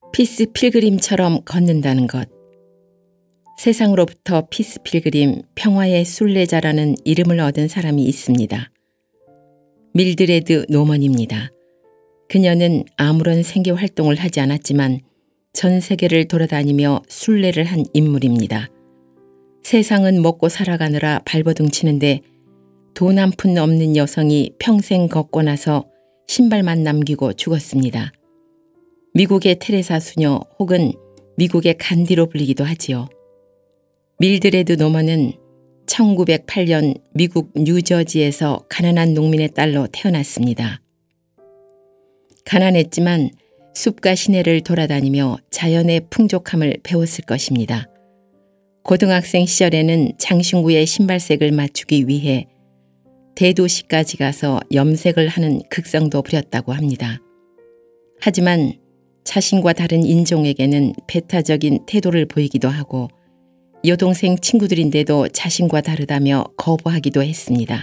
피스 필그림처럼 걷는다는 것. 세상으로부터 피스 필그림, 평화의 순례자라는 이름을 얻은 사람이 있습니다. 밀드레드 노먼입니다. 그녀는 아무런 생계 활동을 하지 않았지만 전 세계를 돌아다니며 순례를 한 인물입니다. 세상은 먹고 살아가느라 발버둥 치는데 돈 한 푼 없는 여성이 평생 걷고 나서 신발만 남기고 죽었습니다. 미국의 테레사 수녀 혹은 미국의 간디로 불리기도 하지요. 밀드레드 노먼은 1908년 미국 뉴저지에서 가난한 농민의 딸로 태어났습니다. 가난했지만 숲과 시내를 돌아다니며 자연의 풍족함을 배웠을 것입니다. 고등학생 시절에는 장신구의 신발색을 맞추기 위해 대도시까지 가서 염색을 하는 극성도 부렸다고 합니다. 하지만 자신과 다른 인종에게는 배타적인 태도를 보이기도 하고 여동생 친구들인데도 자신과 다르다며 거부하기도 했습니다.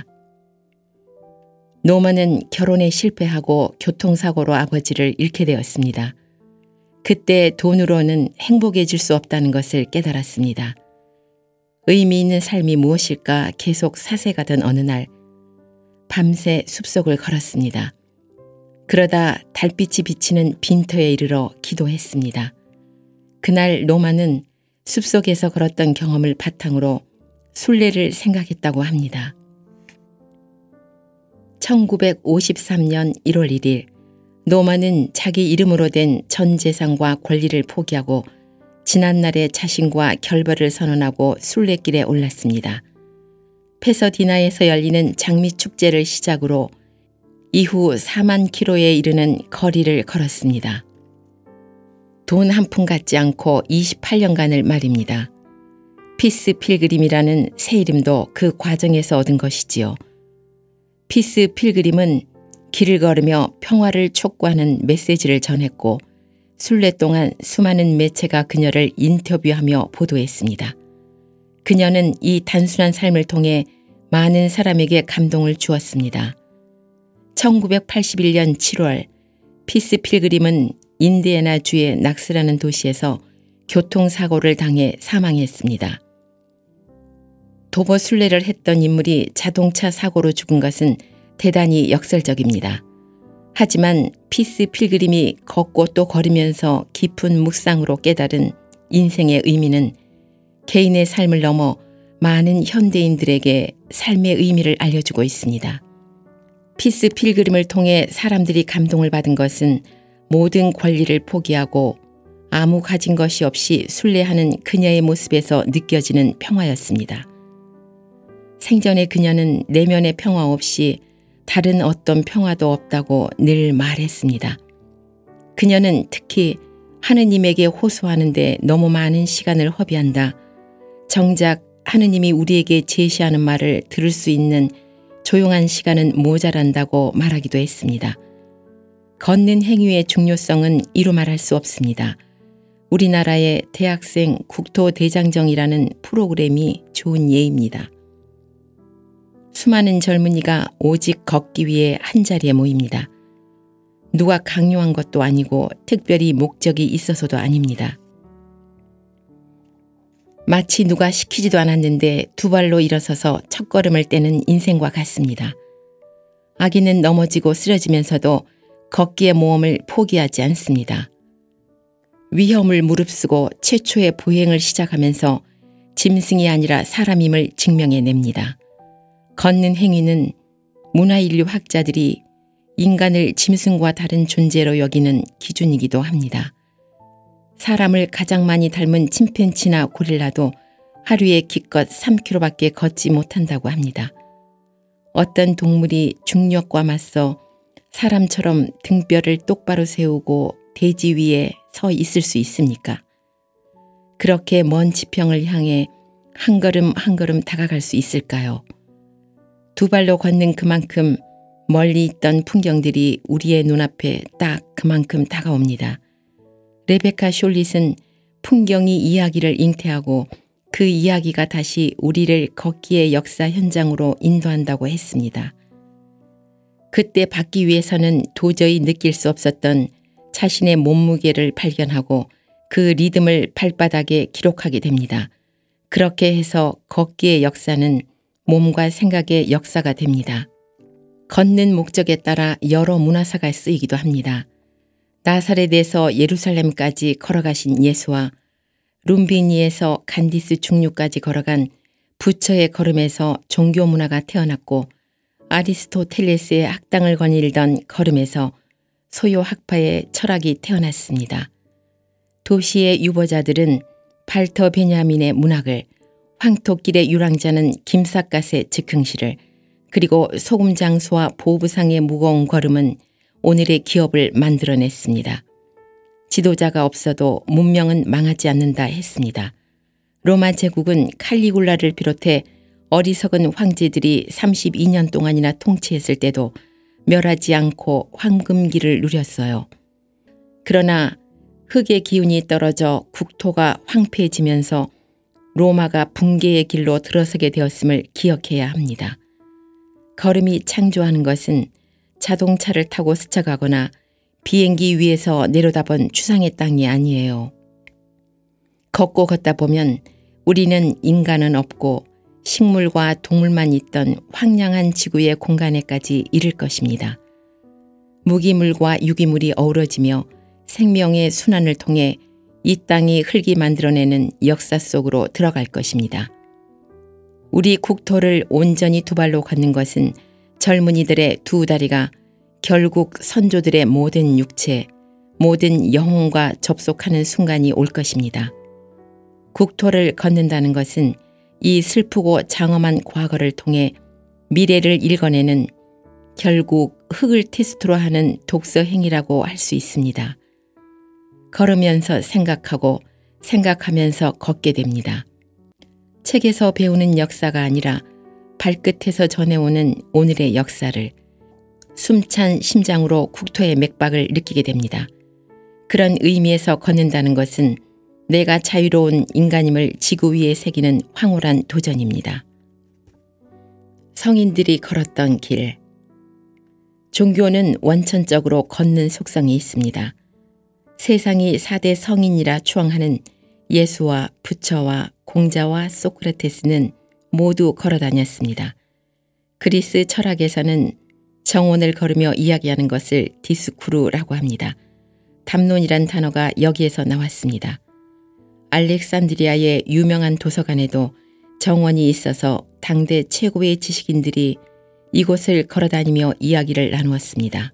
노먼은 결혼에 실패하고 교통사고로 아버지를 잃게 되었습니다. 그때 돈으로는 행복해질 수 없다는 것을 깨달았습니다. 의미 있는 삶이 무엇일까 계속 사색하던 어느 날 밤새 숲속을 걸었습니다. 그러다 달빛이 비치는 빈터에 이르러 기도했습니다. 그날 노먼은 숲속에서 걸었던 경험을 바탕으로 순례를 생각했다고 합니다. 1953년 1월 1일 노먼은 자기 이름으로 된 전 재산과 권리를 포기하고 지난날의 자신과 결별을 선언하고 순례길에 올랐습니다. 패서디나에서 열리는 장미축제를 시작으로 이후 4만 킬로에 이르는 거리를 걸었습니다. 돈 한 푼 갖지 않고 28년간을 말입니다. 피스 필그림이라는 새 이름도 그 과정에서 얻은 것이지요. 피스 필그림은 길을 걸으며 평화를 촉구하는 메시지를 전했고 순례 동안 수많은 매체가 그녀를 인터뷰하며 보도했습니다. 그녀는 이 단순한 삶을 통해 많은 사람에게 감동을 주었습니다. 1981년 7월 피스 필그림은 인디애나주의 낙스라는 도시에서 교통사고를 당해 사망했습니다. 도보 순례를 했던 인물이 자동차 사고로 죽은 것은 대단히 역설적입니다. 하지만 피스 필그림이 걷고 또 걸으면서 깊은 묵상으로 깨달은 인생의 의미는 개인의 삶을 넘어 많은 현대인들에게 삶의 의미를 알려주고 있습니다. 피스 필그림을 통해 사람들이 감동을 받은 것은 모든 권리를 포기하고 아무 가진 것이 없이 순례하는 그녀의 모습에서 느껴지는 평화였습니다. 생전에 그녀는 내면의 평화 없이 다른 어떤 평화도 없다고 늘 말했습니다. 그녀는 특히 하느님에게 호소하는데 너무 많은 시간을 허비한다. 정작 하느님이 우리에게 제시하는 말을 들을 수 있는 조용한 시간은 모자란다고 말하기도 했습니다. 걷는 행위의 중요성은 이루 말할 수 없습니다. 우리나라의 대학생 국토대장정이라는 프로그램이 좋은 예입니다. 수많은 젊은이가 오직 걷기 위해 한자리에 모입니다. 누가 강요한 것도 아니고 특별히 목적이 있어서도 아닙니다. 마치 누가 시키지도 않았는데 두 발로 일어서서 첫걸음을 떼는 인생과 같습니다. 아기는 넘어지고 쓰러지면서도 걷기의 모험을 포기하지 않습니다. 위험을 무릅쓰고 최초의 보행을 시작하면서 짐승이 아니라 사람임을 증명해냅니다. 걷는 행위는 문화인류 학자들이 인간을 짐승과 다른 존재로 여기는 기준이기도 합니다. 사람을 가장 많이 닮은 침팬지나 고릴라도 하루에 기껏 3km밖에 걷지 못한다고 합니다. 어떤 동물이 중력과 맞서 사람처럼 등뼈를 똑바로 세우고 대지 위에 서 있을 수 있습니까? 그렇게 먼 지평을 향해 한 걸음 한 걸음 다가갈 수 있을까요? 두 발로 걷는 그만큼 멀리 있던 풍경들이 우리의 눈앞에 딱 그만큼 다가옵니다. 레베카 숄릿은 풍경이 이야기를 잉태하고 그 이야기가 다시 우리를 걷기의 역사 현장으로 인도한다고 했습니다. 그때 받기 위해서는 도저히 느낄 수 없었던 자신의 몸무게를 발견하고 그 리듬을 발바닥에 기록하게 됩니다. 그렇게 해서 걷기의 역사는 몸과 생각의 역사가 됩니다. 걷는 목적에 따라 여러 문화사가 쓰이기도 합니다. 나사렛에서 예루살렘까지 걸어가신 예수와 룸비니에서 간디스 중류까지 걸어간 부처의 걸음에서 종교 문화가 태어났고 아리스토텔레스의 학당을 거닐던 걸음에서 소요 학파의 철학이 태어났습니다. 도시의 유보자들은 발터 베냐민의 문학을, 황토길의 유랑자는 김삿갓의 즉흥시를, 그리고 소금장수와 보부상의 무거운 걸음은 오늘의 기업을 만들어냈습니다. 지도자가 없어도 문명은 망하지 않는다 했습니다. 로마 제국은 칼리굴라를 비롯해 어리석은 황제들이 32년 동안이나 통치했을 때도 멸하지 않고 황금기를 누렸어요. 그러나 흙의 기운이 떨어져 국토가 황폐해지면서 로마가 붕괴의 길로 들어서게 되었음을 기억해야 합니다. 걸음이 창조하는 것은 자동차를 타고 스쳐가거나 비행기 위에서 내려다본 추상의 땅이 아니에요. 걷고 걷다 보면 우리는 인간은 없고 식물과 동물만 있던 황량한 지구의 공간에까지 이를 것입니다. 무기물과 유기물이 어우러지며 생명의 순환을 통해 이 땅이 흙이 만들어내는 역사 속으로 들어갈 것입니다. 우리 국토를 온전히 두 발로 걷는 것은 젊은이들의 두 다리가 결국 선조들의 모든 육체, 모든 영혼과 접속하는 순간이 올 것입니다. 국토를 걷는다는 것은 이 슬프고 장엄한 과거를 통해 미래를 읽어내는 결국 흙을 테스트로 하는 독서 행위라고 할 수 있습니다. 걸으면서 생각하고 생각하면서 걷게 됩니다. 책에서 배우는 역사가 아니라 발끝에서 전해오는 오늘의 역사를 숨찬 심장으로 국토의 맥박을 느끼게 됩니다. 그런 의미에서 걷는다는 것은 내가 자유로운 인간임을 지구 위에 새기는 황홀한 도전입니다. 성인들이 걸었던 길. 종교는 원천적으로 걷는 속성이 있습니다. 세상이 4대 성인이라 추앙하는 예수와 부처와 공자와 소크라테스는 모두 걸어 다녔습니다. 그리스 철학에서는 정원을 걸으며 이야기하는 것을 디스쿠르라고 합니다. 담론이란 단어가 여기에서 나왔습니다. 알렉산드리아의 유명한 도서관에도 정원이 있어서 당대 최고의 지식인들이 이곳을 걸어다니며 이야기를 나누었습니다.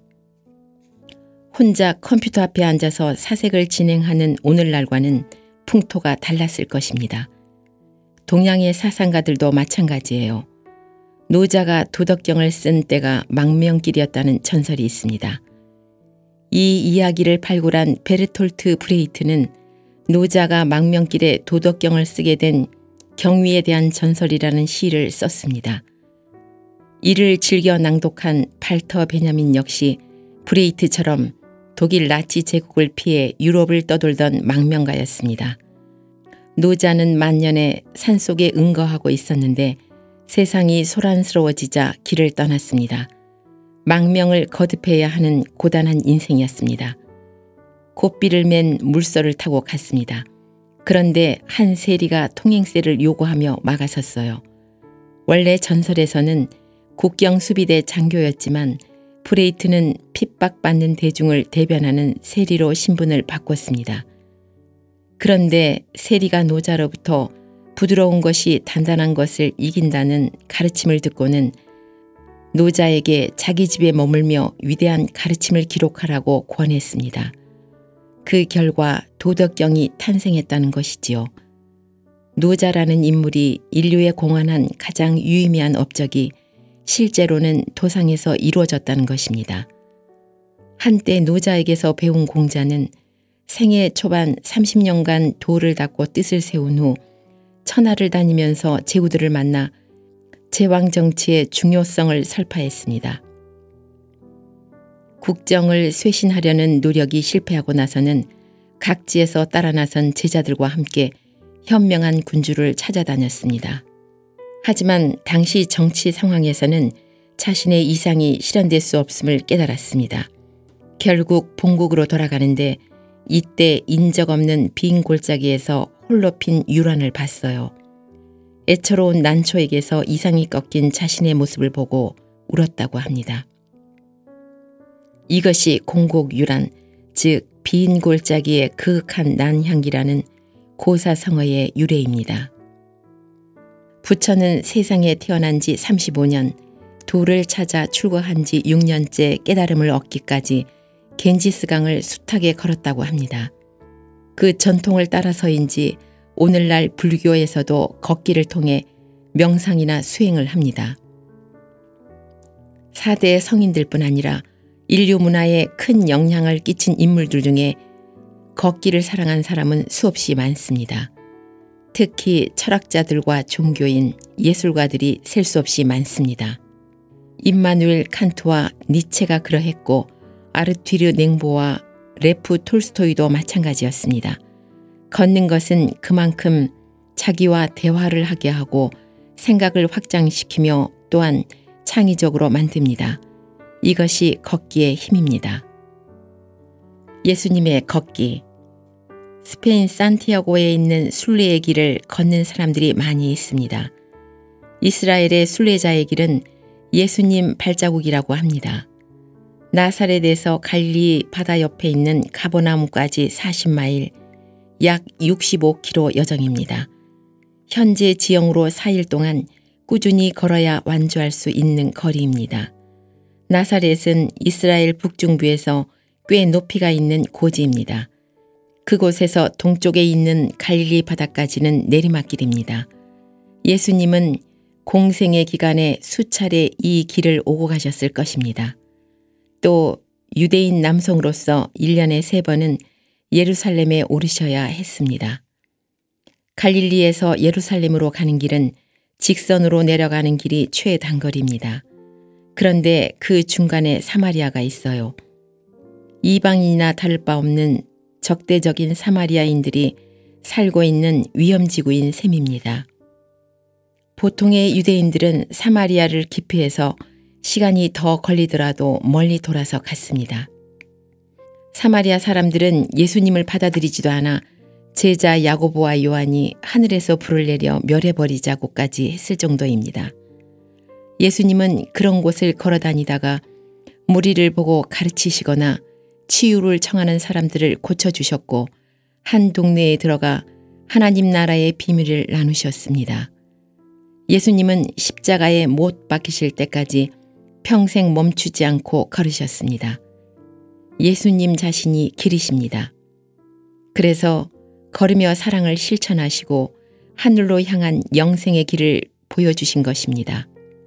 혼자 컴퓨터 앞에 앉아서 사색을 진행하는 오늘날과는 풍토가 달랐을 것입니다. 동양의 사상가들도 마찬가지예요. 노자가 도덕경을 쓴 때가 망명길이었다는 전설이 있습니다. 이 이야기를 발굴한 베르톨트 브레이트는 노자가 망명길에 도덕경을 쓰게 된 경위에 대한 전설이라는 시를 썼습니다. 이를 즐겨 낭독한 발터 베냐민 역시 브레이트처럼 독일 나치 제국을 피해 유럽을 떠돌던 망명가였습니다. 노자는 만년에 산속에 응거하고 있었는데 세상이 소란스러워지자 길을 떠났습니다. 망명을 거듭해야 하는 고단한 인생이었습니다. 고삐를 맨 물소를 타고 갔습니다. 그런데 한 세리가 통행세를 요구하며 막아섰어요. 원래 전설에서는 국경수비대 장교였지만 브레이트는 핍박받는 대중을 대변하는 세리로 신분을 바꿨습니다. 그런데 세리가 노자로부터 부드러운 것이 단단한 것을 이긴다는 가르침을 듣고는 노자에게 자기 집에 머물며 위대한 가르침을 기록하라고 권했습니다. 그 결과 도덕경이 탄생했다는 것이지요. 노자라는 인물이 인류에 공헌한 가장 유의미한 업적이 실제로는 도상에서 이루어졌다는 것입니다. 한때 노자에게서 배운 공자는 생애 초반 30년간 도를 닦고 뜻을 세운 후 천하를 다니면서 제후들을 만나 제왕정치의 중요성을 설파했습니다. 국정을 쇄신하려는 노력이 실패하고 나서는 각지에서 따라 나선 제자들과 함께 현명한 군주를 찾아다녔습니다. 하지만 당시 정치 상황에서는 자신의 이상이 실현될 수 없음을 깨달았습니다. 결국 본국으로 돌아가는데 이때 인적 없는 빈 골짜기에서 홀로 핀 유란을 봤어요. 애처로운 난초에게서 이상이 꺾인 자신의 모습을 보고 울었다고 합니다. 이것이 공곡유란, 즉 빈 골짜기의 그윽한 난향기라는 고사성어의 유래입니다. 부처는 세상에 태어난 지 35년, 도를 찾아 출가한 지 6년째 깨달음을 얻기까지 겐지스강을 숱하게 걸었다고 합니다. 그 전통을 따라서인지 오늘날 불교에서도 걷기를 통해 명상이나 수행을 합니다. 4대 성인들뿐 아니라 인류 문화에 큰 영향을 끼친 인물들 중에 걷기를 사랑한 사람은 수없이 많습니다. 특히 철학자들과 종교인, 예술가들이 셀 수 없이 많습니다. 임마누엘 칸트와 니체가 그러했고 아르투르 냉보와 레프 톨스토이도 마찬가지였습니다. 걷는 것은 그만큼 자기와 대화를 하게 하고 생각을 확장시키며 또한 창의적으로 만듭니다. 이것이 걷기의 힘입니다. 예수님의 걷기. 스페인 산티아고에 있는 순례의 길을 걷는 사람들이 많이 있습니다. 이스라엘의 순례자의 길은 예수님 발자국이라고 합니다. 나사렛에서 갈릴리 바다 옆에 있는 가버나움까지 40마일, 약 65km 여정입니다. 현재 지형으로 4일 동안 꾸준히 걸어야 완주할 수 있는 거리입니다. 나사렛은 이스라엘 북중부에서 꽤 높이가 있는 고지입니다. 그곳에서 동쪽에 있는 갈릴리 바다까지는 내리막길입니다. 예수님은 공생의 기간에 수차례 이 길을 오고 가셨을 것입니다. 또 유대인 남성으로서 1년에 3번은 예루살렘에 오르셔야 했습니다. 갈릴리에서 예루살렘으로 가는 길은 직선으로 내려가는 길이 최단거리입니다. 그런데 그 중간에 사마리아가 있어요. 이방인이나 다를 바 없는 적대적인 사마리아인들이 살고 있는 위험지구인 셈입니다. 보통의 유대인들은 사마리아를 기피해서 시간이 더 걸리더라도 멀리 돌아서 갔습니다. 사마리아 사람들은 예수님을 받아들이지도 않아 제자 야고보와 요한이 하늘에서 불을 내려 멸해버리자고까지 했을 정도입니다. 예수님은 그런 곳을 걸어다니다가 무리를 보고 가르치시거나 치유를 청하는 사람들을 고쳐주셨고 한 동네에 들어가 하나님 나라의 비밀을 나누셨습니다. 예수님은 십자가에 못 박히실 때까지 평생 멈추지 않고 걸으셨습니다. 예수님 자신이 길이십니다. 그래서 걸으며 사랑을 실천하시고 하늘로 향한 영생의 길을 보여주신 것입니다.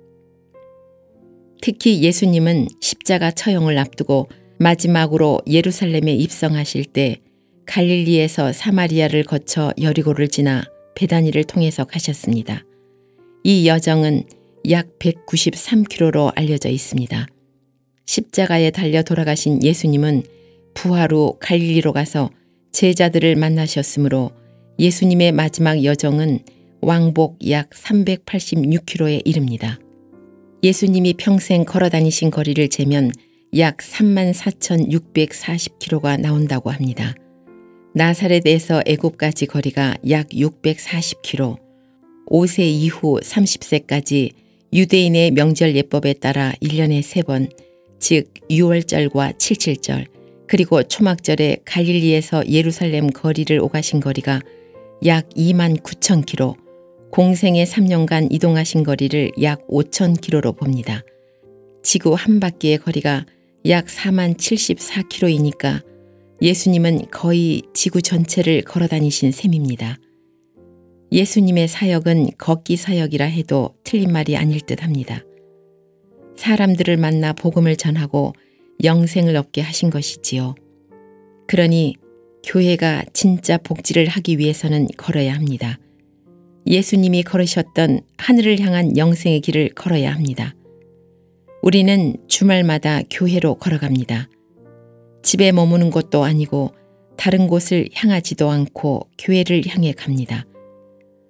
특히 예수님은 십자가 처형을 앞두고 마지막으로 예루살렘에 입성하실 때 갈릴리에서 사마리아를 거쳐 여리고를 지나 베다니를 통해서 가셨습니다. 이 여정은 약 193km로 알려져 있습니다. 십자가에 달려 돌아가신 예수님은 부활 후 갈릴리로 가서 제자들을 만나셨으므로 예수님의 마지막 여정은 왕복 약 386km에 이릅니다. 예수님이 평생 걸어다니신 거리를 재면 약 34,640km가 나온다고 합니다. 나사렛에서 애굽까지 거리가 약 640km, 5세 이후 30세까지 유대인의 명절 예법에 따라 1년에 3번, 즉 6월절과 77절, 그리고 초막절에 갈릴리에서 예루살렘 거리를 오가신 거리가 약 29,000km, 공생의 3년간 이동하신 거리를 약 5,000km로 봅니다. 지구 한 바퀴의 거리가 약 40,074km이니까 예수님은 거의 지구 전체를 걸어다니신 셈입니다. 예수님의 사역은 걷기 사역이라 해도 틀린 말이 아닐 듯합니다. 사람들을 만나 복음을 전하고 영생을 얻게 하신 것이지요. 그러니 교회가 진짜 복지를 하기 위해서는 걸어야 합니다. 예수님이 걸으셨던 하늘을 향한 영생의 길을 걸어야 합니다. 우리는 주말마다 교회로 걸어갑니다. 집에 머무는 것도 아니고 다른 곳을 향하지도 않고 교회를 향해 갑니다.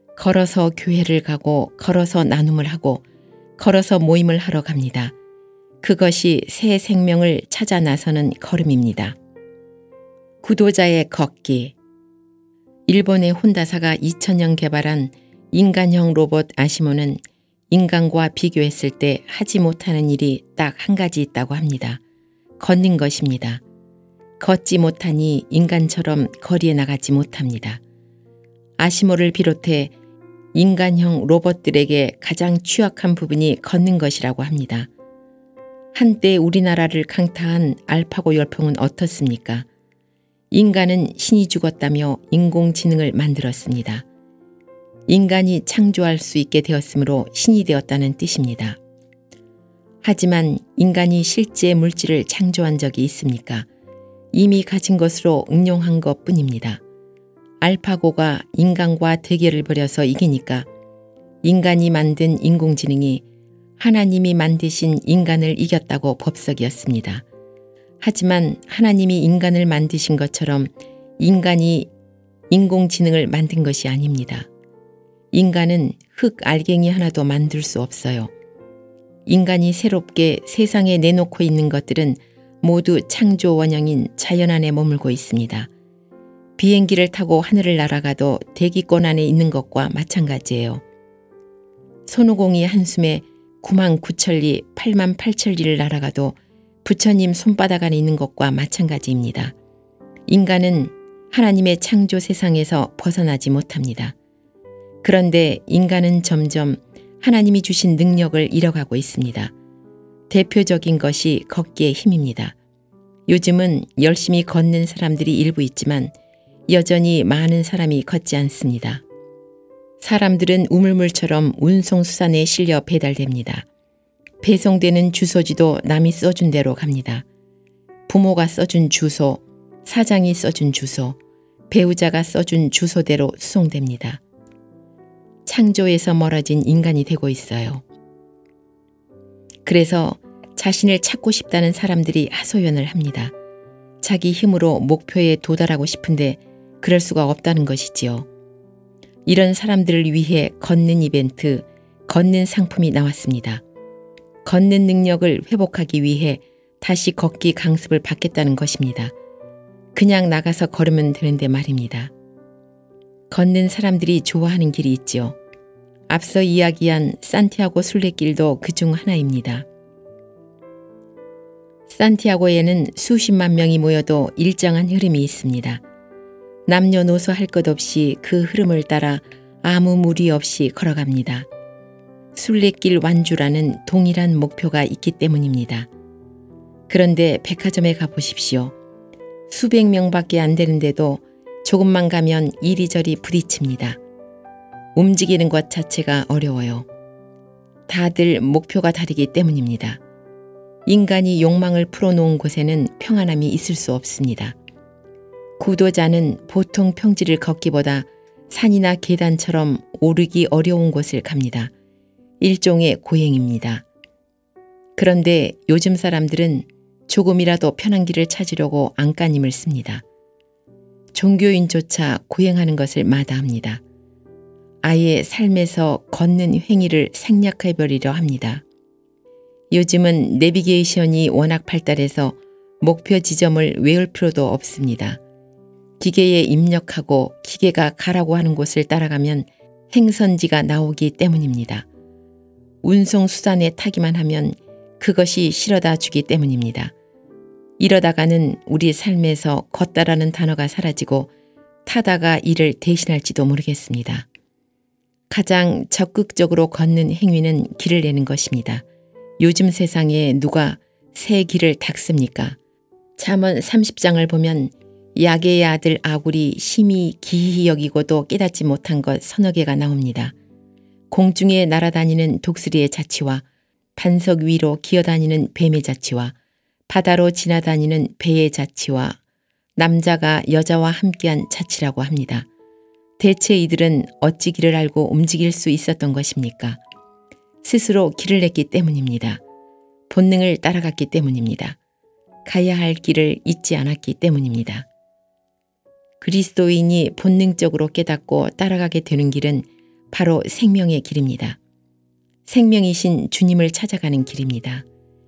걸어서 교회를 가고 걸어서 나눔을 하고 걸어서 모임을 하러 갑니다. 그것이 새 생명을 찾아 나서는 걸음입니다. 구도자의 걷기. 일본의 혼다사가 2000년 개발한 인간형 로봇 아시모는 인간과 비교했을 때 하지 못하는 일이 딱 한 가지 있다고 합니다. 걷는 것입니다. 걷지 못하니 인간처럼 거리에 나가지 못합니다. 아시모를 비롯해 인간형 로봇들에게 가장 취약한 부분이 걷는 것이라고 합니다. 한때 우리나라를 강타한 알파고 열풍은 어떻습니까? 인간은 신이 죽었다며 인공지능을 만들었습니다. 인간이 창조할 수 있게 되었으므로 신이 되었다는 뜻입니다. 하지만 인간이 실제 물질을 창조한 적이 있습니까? 이미 가진 것으로 응용한 것뿐입니다. 알파고가 인간과 대결을 벌여서 이기니까 인간이 만든 인공지능이 하나님이 만드신 인간을 이겼다고 법석이었습니다. 하지만 하나님이 인간을 만드신 것처럼 인간이 인공지능을 만든 것이 아닙니다. 인간은 흙 알갱이 하나도 만들 수 없어요. 인간이 새롭게 세상에 내놓고 있는 것들은 모두 창조 원형인 자연 안에 머물고 있습니다. 비행기를 타고 하늘을 날아가도 대기권 안에 있는 것과 마찬가지예요. 손오공이 한숨에 9만 9천리, 8만 8천리를 날아가도 부처님 손바닥 안에 있는 것과 마찬가지입니다. 인간은 하나님의 창조 세상에서 벗어나지 못합니다. 그런데 인간은 점점 하나님이 주신 능력을 잃어가고 있습니다. 대표적인 것이 걷기의 힘입니다. 요즘은 열심히 걷는 사람들이 일부 있지만 여전히 많은 사람이 걷지 않습니다. 사람들은 우물물처럼 운송수산에 실려 배달됩니다. 배송되는 주소지도 남이 써준 대로 갑니다. 부모가 써준 주소, 사장이 써준 주소, 배우자가 써준 주소대로 수송됩니다. 창조에서 멀어진 인간이 되고 있어요. 그래서 자신을 찾고 싶다는 사람들이 하소연을 합니다. 자기 힘으로 목표에 도달하고 싶은데 그럴 수가 없다는 것이지요. 이런 사람들을 위해 걷는 이벤트, 걷는 상품이 나왔습니다. 걷는 능력을 회복하기 위해 다시 걷기 강습을 받겠다는 것입니다. 그냥 나가서 걸으면 되는데 말입니다. 걷는 사람들이 좋아하는 길이 있지요. 앞서 이야기한 산티아고 순례길도 그중 하나입니다. 산티아고에는 수십만 명이 모여도 일정한 흐름이 있습니다. 남녀노소 할 것 없이 그 흐름을 따라 아무 무리 없이 걸어갑니다. 순례길 완주라는 동일한 목표가 있기 때문입니다. 그런데 백화점에 가보십시오. 수백 명밖에 안 되는데도 조금만 가면 이리저리 부딪힙니다. 움직이는 것 자체가 어려워요. 다들 목표가 다르기 때문입니다. 인간이 욕망을 풀어놓은 곳에는 평안함이 있을 수 없습니다. 구도자는 보통 평지를 걷기보다 산이나 계단처럼 오르기 어려운 곳을 갑니다. 일종의 고행입니다. 그런데 요즘 사람들은 조금이라도 편한 길을 찾으려고 안간힘을 씁니다. 종교인조차 고행하는 것을 마다합니다. 아예 삶에서 걷는 행위를 생략해버리려 합니다. 요즘은 내비게이션이 워낙 발달해서 목표 지점을 외울 필요도 없습니다. 기계에 입력하고 기계가 가라고 하는 곳을 따라가면 행선지가 나오기 때문입니다. 운송수단에 타기만 하면 그것이 실어다 주기 때문입니다. 이러다가는 우리 삶에서 걷다라는 단어가 사라지고 타다가 이를 대신할지도 모르겠습니다. 가장 적극적으로 걷는 행위는 길을 내는 것입니다. 요즘 세상에 누가 새 길을 닦습니까? 잠언 30장을 보면 야게의 아들 아굴이 심히 기히 여기고도 깨닫지 못한 것 서너 개가 나옵니다. 공중에 날아다니는 독수리의 자취와 반석 위로 기어다니는 뱀의 자취와 바다로 지나다니는 배의 자취와 남자가 여자와 함께한 자취라고 합니다. 대체 이들은 어찌 길을 알고 움직일 수 있었던 것입니까? 스스로 길을 냈기 때문입니다. 본능을 따라갔기 때문입니다. 가야 할 길을 잊지 않았기 때문입니다. 그리스도인이 본능적으로 깨닫고 따라가게 되는 길은 바로 생명의 길입니다. 생명이신 주님을 찾아가는 길입니다.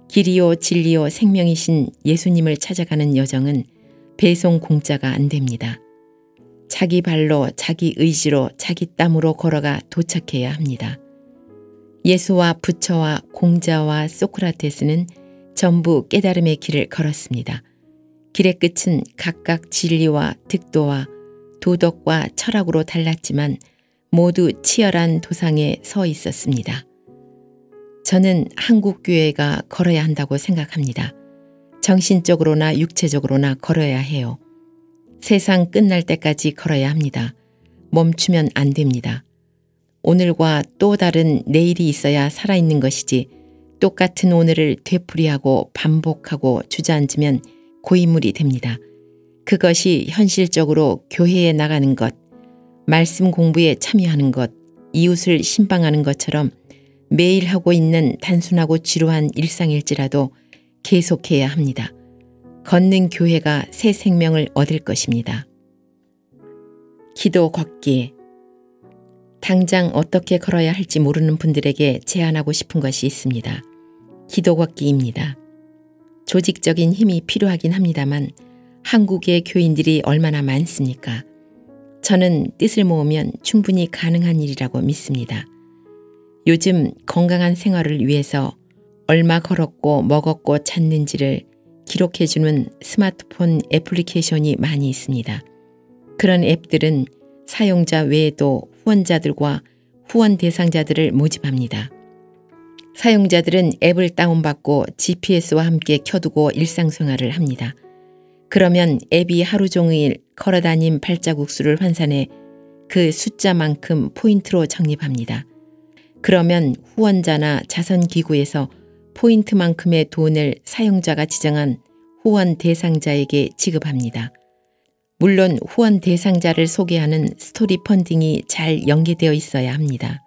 길이요 진리요 생명이신 예수님을 찾아가는 여정은 배송 공짜가 안 됩니다. 자기 발로 자기 의지로 자기 땀으로 걸어가 도착해야 합니다. 예수와 부처와 공자와 소크라테스는 전부 깨달음의 길을 걸었습니다. 길의 끝은 각각 진리와 득도와 도덕과 철학으로 달랐지만 모두 치열한 도상에 서 있었습니다. 저는 한국교회가 걸어야 한다고 생각합니다. 정신적으로나 육체적으로나 걸어야 해요. 세상 끝날 때까지 걸어야 합니다. 멈추면 안 됩니다. 오늘과 또 다른 내일이 있어야 살아있는 것이지 똑같은 오늘을 되풀이하고 반복하고 주저앉으면 고인물이 됩니다. 그것이 현실적으로 교회에 나가는 것, 말씀 공부에 참여하는 것, 이웃을 신방하는 것처럼 매일 하고 있는 단순하고 지루한 일상일지라도 계속해야 합니다. 걷는 교회가 새 생명을 얻을 것입니다. 기도 걷기. 당장 어떻게 걸어야 할지 모르는 분들에게 제안하고 싶은 것이 있습니다. 기도 걷기입니다. 조직적인 힘이 필요하긴 합니다만 한국의 교인들이 얼마나 많습니까? 저는 뜻을 모으면 충분히 가능한 일이라고 믿습니다. 요즘 건강한 생활을 위해서 얼마 걸었고 먹었고 잤는지를 기록해주는 스마트폰 애플리케이션이 많이 있습니다. 그런 앱들은 사용자 외에도 후원자들과 후원 대상자들을 모집합니다. 사용자들은 앱을 다운받고 GPS와 함께 켜두고 일상생활을 합니다. 그러면 앱이 하루 종일 걸어다닌 발자국 수를 환산해 그 숫자만큼 포인트로 적립합니다. 그러면 후원자나 자선기구에서 포인트만큼의 돈을 사용자가 지정한 후원 대상자에게 지급합니다. 물론 후원 대상자를 소개하는 스토리 펀딩이 잘 연계되어 있어야 합니다.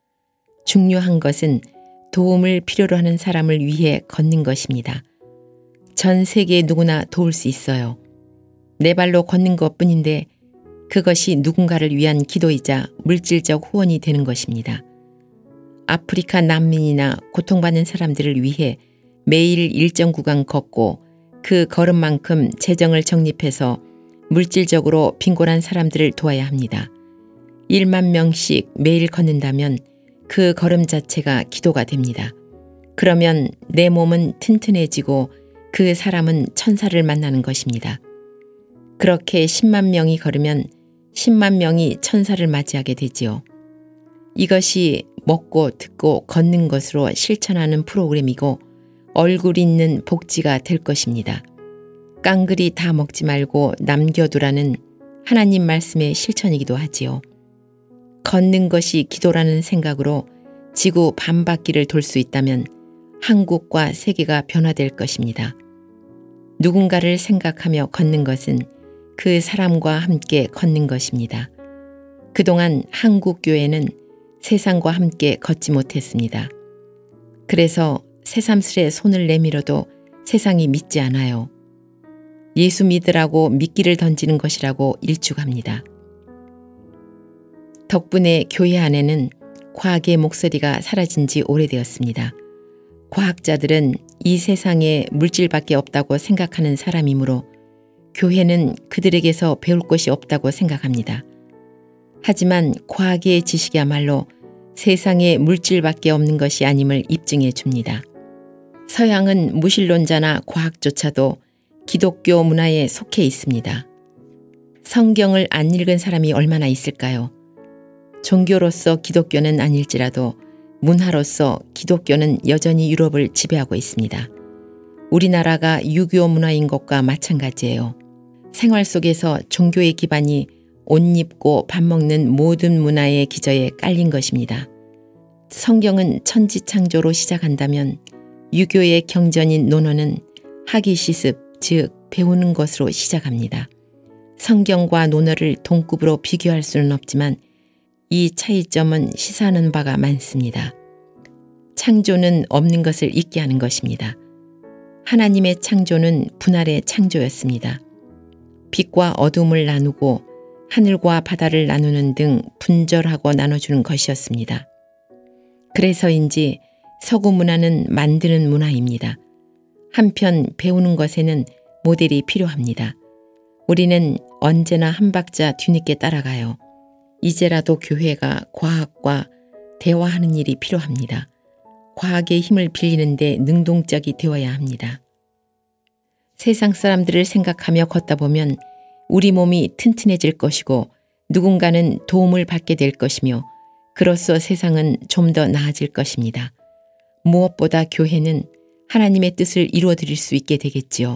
중요한 것은 도움을 필요로 하는 사람을 위해 걷는 것입니다. 전 세계 누구나 도울 수 있어요. 내 발로 걷는 것뿐인데 그것이 누군가를 위한 기도이자 물질적 후원이 되는 것입니다. 아프리카 난민이나 고통받는 사람들을 위해 매일 일정 구간 걷고 그 걸음만큼 재정을 적립해서 물질적으로 빈곤한 사람들을 도와야 합니다. 1만 명씩 매일 걷는다면 그 걸음 자체가 기도가 됩니다. 그러면 내 몸은 튼튼해지고 그 사람은 천사를 만나는 것입니다. 그렇게 10만 명이 걸으면 10만 명이 천사를 맞이하게 되지요. 이것이 먹고 듣고 걷는 것으로 실천하는 프로그램이고 얼굴 있는 복지가 될 것입니다. 깡그리 다 먹지 말고 남겨두라는 하나님 말씀의 실천이기도 하지요. 걷는 것이 기도라는 생각으로 지구 반바퀴를 돌 수 있다면 한국과 세계가 변화될 것입니다. 누군가를 생각하며 걷는 것은 그 사람과 함께 걷는 것입니다. 그동안 한국 교회는 세상과 함께 걷지 못했습니다. 그래서 새삼스레 손을 내밀어도 세상이 믿지 않아요. 예수 믿으라고 미끼를 던지는 것이라고 일축합니다. 덕분에 교회 안에는 과학의 목소리가 사라진 지 오래되었습니다. 과학자들은 이 세상에 물질밖에 없다고 생각하는 사람이므로 교회는 그들에게서 배울 것이 없다고 생각합니다. 하지만 과학의 지식이야말로 세상에 물질밖에 없는 것이 아님을 입증해 줍니다. 서양은 무신론자나 과학조차도 기독교 문화에 속해 있습니다. 성경을 안 읽은 사람이 얼마나 있을까요? 종교로서 기독교는 아닐지라도 문화로서 기독교는 여전히 유럽을 지배하고 있습니다. 우리나라가 유교 문화인 것과 마찬가지예요. 생활 속에서 종교의 기반이 옷 입고 밥 먹는 모든 문화의 기저에 깔린 것입니다. 성경은 천지창조로 시작한다면 유교의 경전인 논어는 학위시습, 즉 배우는 것으로 시작합니다. 성경과 논어를 동급으로 비교할 수는 없지만 이 차이점은 시사하는 바가 많습니다. 창조는 없는 것을 있게 하는 것입니다. 하나님의 창조는 분할의 창조였습니다. 빛과 어둠을 나누고 하늘과 바다를 나누는 등 분절하고 나눠주는 것이었습니다. 그래서인지 서구 문화는 만드는 문화입니다. 한편 배우는 것에는 모델이 필요합니다. 우리는 언제나 한 박자 뒤늦게 따라가요. 이제라도 교회가 과학과 대화하는 일이 필요합니다. 과학의 힘을 빌리는데 능동적이 되어야 합니다. 세상 사람들을 생각하며 걷다 보면 우리 몸이 튼튼해질 것이고 누군가는 도움을 받게 될 것이며 그로써 세상은 좀 더 나아질 것입니다. 무엇보다 교회는 하나님의 뜻을 이루어드릴 수 있게 되겠지요.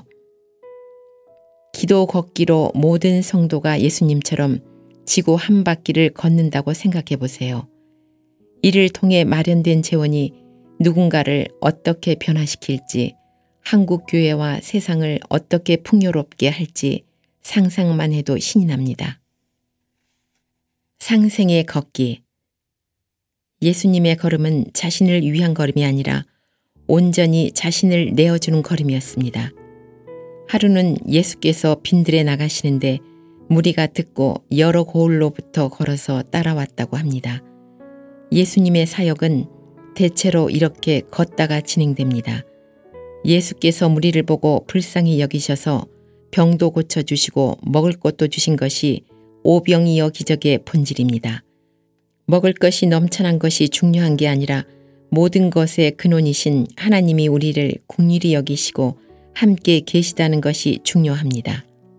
기도 걷기로 모든 성도가 예수님처럼 지구 한 바퀴를 걷는다고 생각해 보세요. 이를 통해 마련된 재원이 누군가를 어떻게 변화시킬지, 한국 교회와 세상을 어떻게 풍요롭게 할지 상상만 해도 신이 납니다. 상생의 걷기. 예수님의 걸음은 자신을 위한 걸음이 아니라 온전히 자신을 내어주는 걸음이었습니다. 하루는 예수께서 빈들에 나가시는데 무리가 듣고 여러 고을로부터 걸어서 따라왔다고 합니다. 예수님의 사역은 대체로 이렇게 걷다가 진행됩니다. 예수께서 무리를 보고 불쌍히 여기셔서 병도 고쳐주시고 먹을 것도 주신 것이 오병이어 기적의 본질입니다. 먹을 것이 넘쳐난 것이 중요한 게 아니라 모든 것의 근원이신 하나님이 우리를 긍휼히 여기시고 함께 계시다는 것이 중요합니다.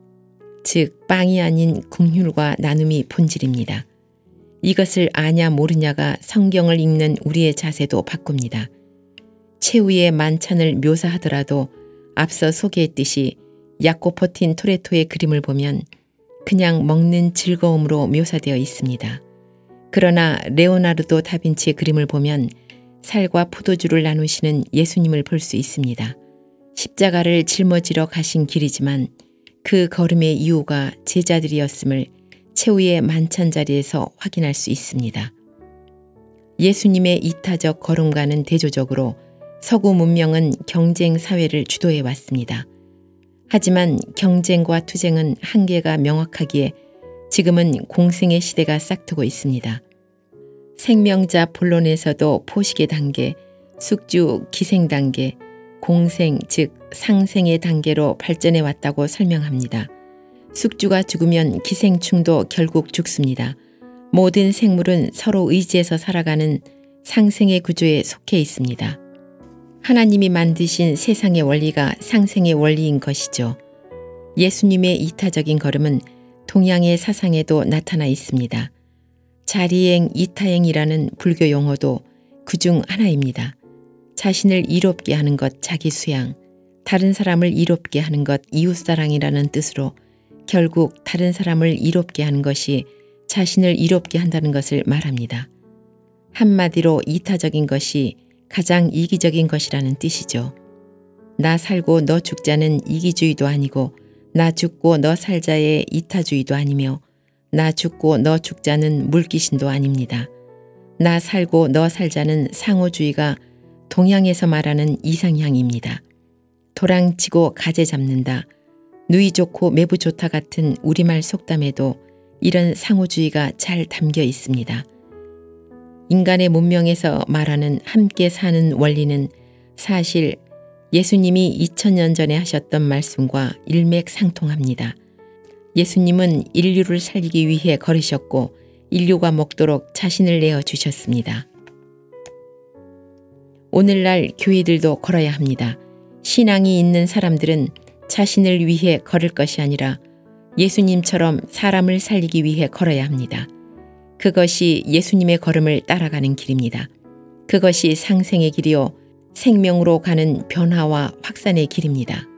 즉 빵이 아닌 긍휼과 나눔이 본질입니다. 이것을 아냐 모르냐가 성경을 읽는 우리의 자세도 바꿉니다. 최후의 만찬을 묘사하더라도 앞서 소개했듯이 야코포틴 토레토의 그림을 보면 그냥 먹는 즐거움으로 묘사되어 있습니다. 그러나 레오나르도 다빈치의 그림을 보면 살과 포도주를 나누시는 예수님을 볼 수 있습니다. 십자가를 짊어지러 가신 길이지만 그 걸음의 이유가 제자들이었음을 최후의 만찬 자리에서 확인할 수 있습니다. 예수님의 이타적 걸음과는 대조적으로 서구 문명은 경쟁 사회를 주도해 왔습니다. 하지만 경쟁과 투쟁은 한계가 명확하기에 지금은 공생의 시대가 싹트고 있습니다. 생명자 본론에서도 포식의 단계, 숙주 기생 단계, 공생 즉 상생의 단계로 발전해 왔다고 설명합니다. 숙주가 죽으면 기생충도 결국 죽습니다. 모든 생물은 서로 의지해서 살아가는 상생의 구조에 속해 있습니다. 하나님이 만드신 세상의 원리가 상생의 원리인 것이죠. 예수님의 이타적인 걸음은 동양의 사상에도 나타나 있습니다. 자리행, 이타행이라는 불교 용어도 그중 하나입니다. 자신을 이롭게 하는 것 자기 수양, 다른 사람을 이롭게 하는 것 이웃사랑이라는 뜻으로 결국 다른 사람을 이롭게 하는 것이 자신을 이롭게 한다는 것을 말합니다. 한마디로 이타적인 것이 가장 이기적인 것이라는 뜻이죠. 나 살고 너 죽자는 이기주의도 아니고 나 죽고 너 살자의 이타주의도 아니며 나 죽고 너 죽자는 물귀신도 아닙니다. 나 살고 너 살자는 상호주의가 동양에서 말하는 이상향입니다. 도랑치고 가재 잡는다, 누이 좋고 매부 좋다 같은 우리말 속담에도 이런 상호주의가 잘 담겨 있습니다. 인간의 문명에서 말하는 함께 사는 원리는 사실 예수님이 2000년 전에 하셨던 말씀과 일맥상통합니다. 예수님은 인류를 살리기 위해 걸으셨고 인류가 먹도록 자신을 내어주셨습니다. 오늘날 교회들도 걸어야 합니다. 신앙이 있는 사람들은 자신을 위해 걸을 것이 아니라 예수님처럼 사람을 살리기 위해 걸어야 합니다. 그것이 예수님의 걸음을 따라가는 길입니다. 그것이 상생의 길이요 생명으로 가는 변화와 확산의 길입니다.